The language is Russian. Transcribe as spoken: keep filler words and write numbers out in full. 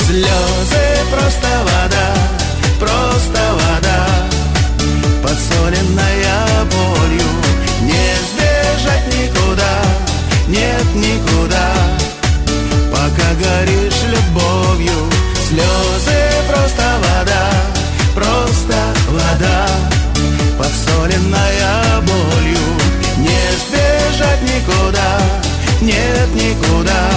Слезы просто вода, просто вода, подсоленная болью. Не сбежать никуда, нет никуда, пока горишь любовью. Слезы просто вода, просто вода, подсоленная болью. Не сбежать никуда, нет никуда,